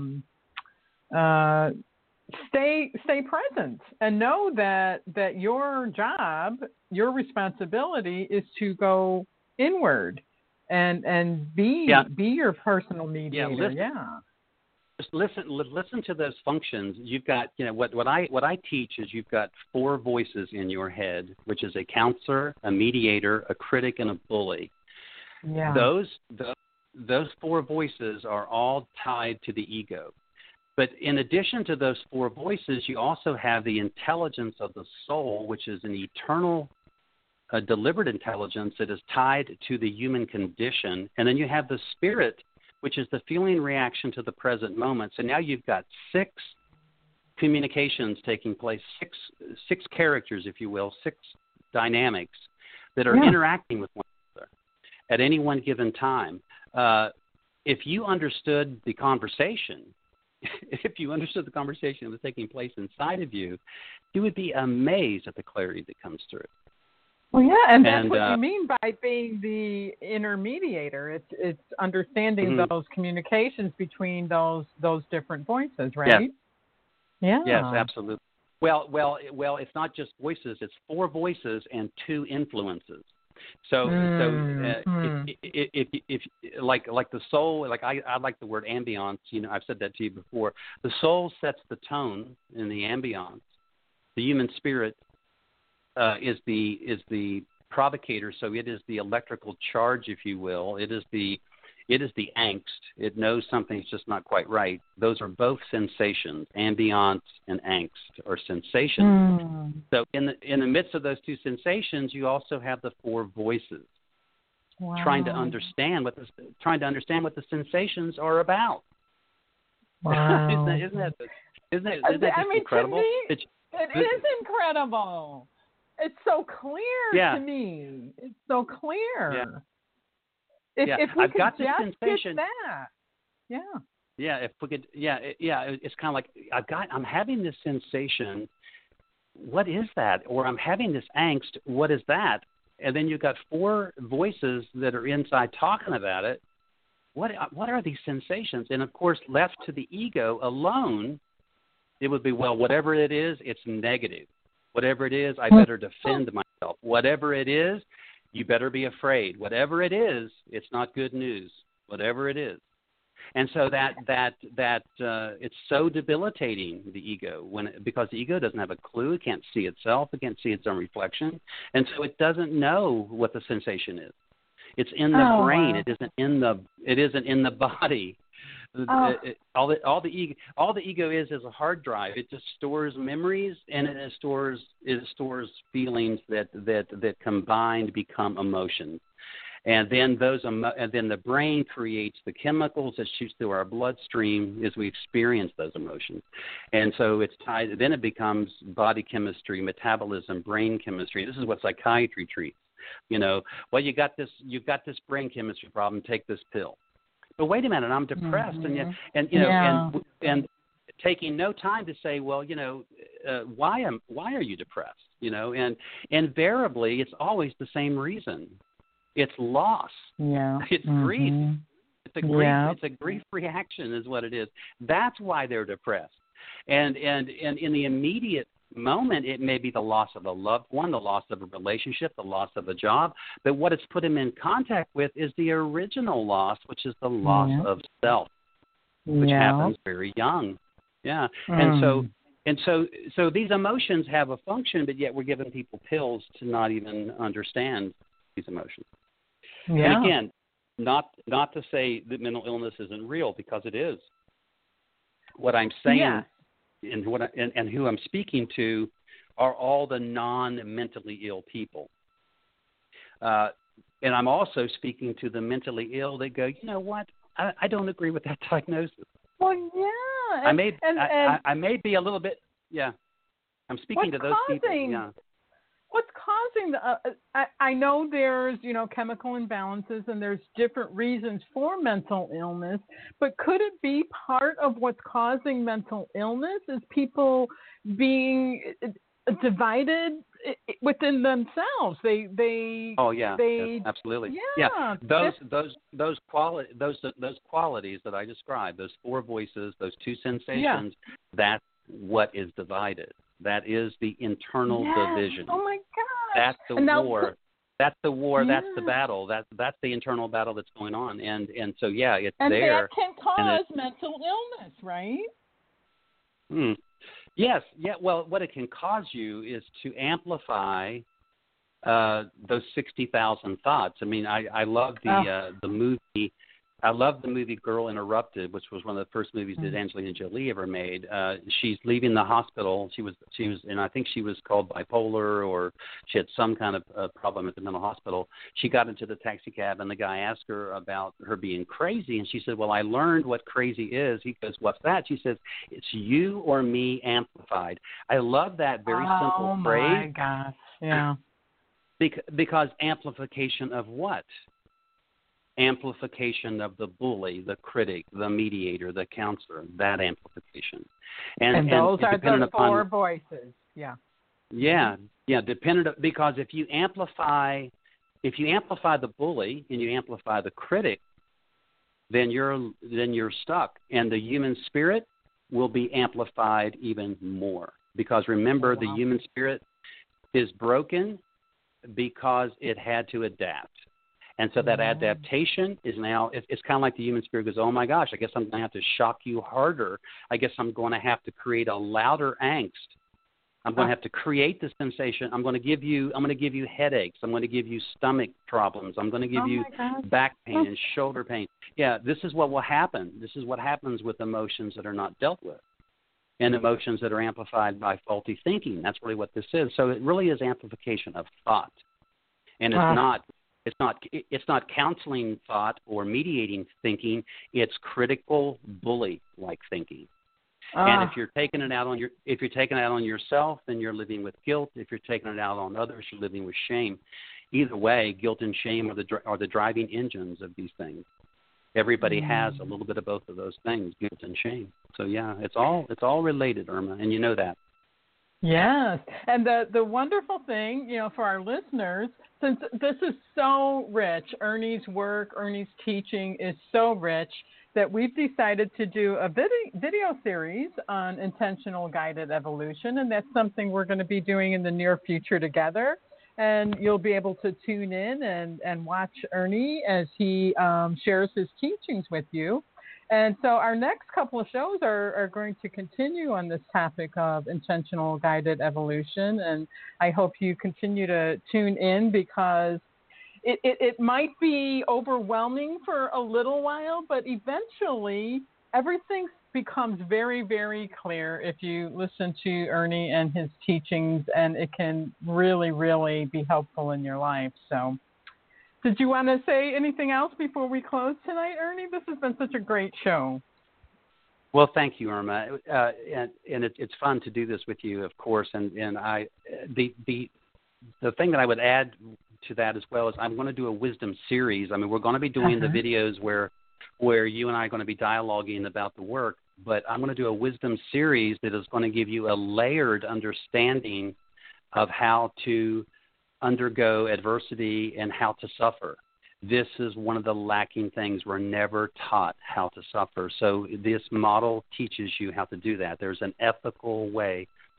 stay present and know that your job, your responsibility is to go inward and be your personal mediator. Just listen to those functions. You've got, you know, what I teach is you've got 4 voices in your head, which is a counselor, a mediator, a critic, and a bully. Yeah. Those 4 voices are all tied to the ego. But in addition to those 4 voices, you also have the intelligence of the soul, which is an eternal, deliberate intelligence that is tied to the human condition. And then you have the spirit, which is the feeling reaction to the present moment. So now you've got 6 communications taking place, six characters, if you will, 6 dynamics that are interacting with one another at any one given time. If you understood the conversation, that was taking place inside of you, you would be amazed at the clarity that comes through. Well, yeah, and that's what you mean by being the intermediator. It's understanding those communications between those different voices, right? Yes. Yes, absolutely. Well, it's not just voices; it's 4 voices and 2 influences. So if like the soul, like I like the word ambiance. You know, I've said that to you before. The soul sets the tone in the ambiance. The human spirit is the provocator, so it is the electrical charge, if you will. It is the angst. It knows something's just not quite right. Those are both sensations. Ambiance and angst are sensations. So in the midst of those 2 sensations, you also have the 4 voices, trying to understand what the sensations are about. Wow. Isn't that just incredible? To me, it is incredible. It's so clear to me. It's so clear. Yeah. If we I've could got just this sensation. get that. Yeah. Yeah, if we could. Yeah. It's kind of like I'm having this sensation. What is that? Or I'm having this angst. What is that? And then you've got 4 voices that are inside talking about it. What are these sensations? And of course, left to the ego alone, it would be, well, whatever it is, it's negative. Whatever it is, I better defend myself. Whatever it is, you better be afraid. Whatever it is, it's not good news. Whatever it is. And so that it's so debilitating, the ego, because the ego doesn't have a clue. It can't see itself. It can't see its own reflection. And so it doesn't know what the sensation is. It's in the brain. Wow. It isn't in the body. All the ego is a hard drive. It just stores memories, and it stores feelings that combined become emotions. And then the brain creates the chemicals that shoots through our bloodstream as we experience those emotions. And so it's tied. Then it becomes body chemistry, metabolism, brain chemistry. This is what psychiatry treats. You know, well, you've got this brain chemistry problem. Take this pill. But wait a minute, I'm depressed, and taking no time to say, well, you know, why are you depressed? You know, and invariably it's always the same reason. It's loss. Yeah. It's grief. It's a grief reaction is what it is. That's why they're depressed. And in the immediate moment, it may be the loss of a loved one, the loss of a relationship, the loss of a job. But what it's put him in contact with is the original loss, which is the loss of self, which happens very young. Yeah. And so these emotions have a function, but yet we're giving people pills to not even understand these emotions. Yeah. And again, not to say that mental illness isn't real, because it is. What I'm saying and who I'm speaking to are all the non-mentally ill people. And I'm also speaking to the mentally ill that go, you know what, I don't agree with that diagnosis. Well, yeah. I may be a little bit, I'm speaking to those people. Yeah. What's causing I know there's, chemical imbalances and there's different reasons for mental illness, but could it be part of what's causing mental illness is people being divided within themselves? They absolutely. Yeah. Those qualities that I described, those four voices, those two sensations, that's what is divided. That is the internal division. Oh my gosh. That's the war. That's the war. That's the battle. That's the internal battle that's going on. And so it's and there. And that can cause mental illness, right? Yes. Yeah. Well, what it can cause you is to amplify those 60,000 thoughts. I mean, I love the movie. I love the movie Girl Interrupted, which was one of the first movies that Angelina Jolie ever made. She's leaving the hospital. She was, and I think she was called bipolar, or she had some kind of problem at the mental hospital. She got into the taxi cab, and the guy asked her about her being crazy, and she said, "Well, I learned what crazy is." He goes, "What's that?" She says, "It's you or me amplified." I love that very simple phrase. Oh my gosh! Yeah. Because amplification of what? Amplification of the bully, the critic, the mediator, the counselor, that amplification. And those are the four voices. Yeah. Yeah. Because if you amplify the bully and you amplify the critic, then you're stuck. And the human spirit will be amplified even more. Because remember, the human spirit is broken because it had to adapt. And so that adaptation is now, it's kind of like the human spirit goes, oh my gosh, I guess I'm going to have to shock you harder. I guess I'm going to have to create a louder angst. I'm going to have to create the sensation. I'm going to give you headaches. I'm going to give you stomach problems. I'm going to give you back pain and shoulder pain. Yeah, this is what will happen. This is what happens with emotions that are not dealt with, and emotions that are amplified by faulty thinking. That's really what this is. So it really is amplification of thought. And it's not counseling thought or mediating thinking. It's critical bully-like thinking. And if you're taking it out on yourself, then you're living with guilt. If you're taking it out on others, you're living with shame. Either way, guilt and shame are the driving engines of these things. Everybody has a little bit of both of those things, guilt and shame. So it's all related, Irma, and you know that. Yes, and the wonderful thing, for our listeners, since this is so rich, Ernie's work, Ernie's teaching is so rich, that we've decided to do a video series on intentional guided evolution, and that's something we're going to be doing in the near future together. And you'll be able to tune in and watch Ernie as he shares his teachings with you. And so our next couple of shows are going to continue on this topic of intentional guided evolution. And I hope you continue to tune in, because it might be overwhelming for a little while, but eventually everything becomes very, very clear if you listen to Ernie and his teachings, and it can really, really be helpful in your life. So did you want to say anything else before we close tonight, Ernie? This has been such a great show. Well, thank you, Irma, and it's fun to do this with you, of course. And the thing that I would add to that as well is I'm going to do a wisdom series. I mean, we're going to be doing the videos where you and I are going to be dialoguing about the work, but I'm going to do a wisdom series that is going to give you a layered understanding of how to undergo adversity and how to suffer. This is one of the lacking things. We're never taught how to suffer. So this model teaches you how to do that. There's an ethical way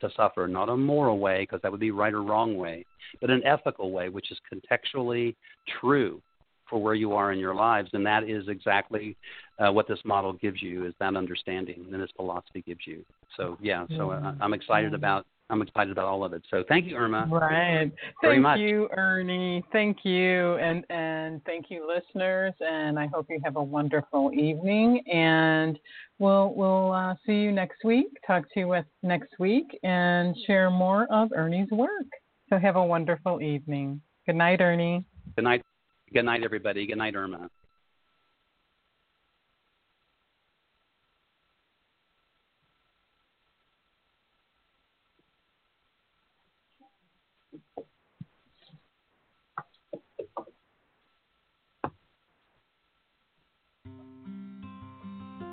to suffer, not a moral way, because that would be right or wrong way, but an ethical way, which is contextually true for where you are in your lives. And that is exactly what this model gives you, is that understanding, and this philosophy gives you. So, I'm excited about all of it. So thank you, Irma. Right. Very much. Thank you, Ernie. Thank you. And thank you, listeners. And I hope you have a wonderful evening. And we'll see you next week, talk to you next week, and share more of Ernie's work. So have a wonderful evening. Good night, Ernie. Good night. Good night, everybody. Good night, Irma.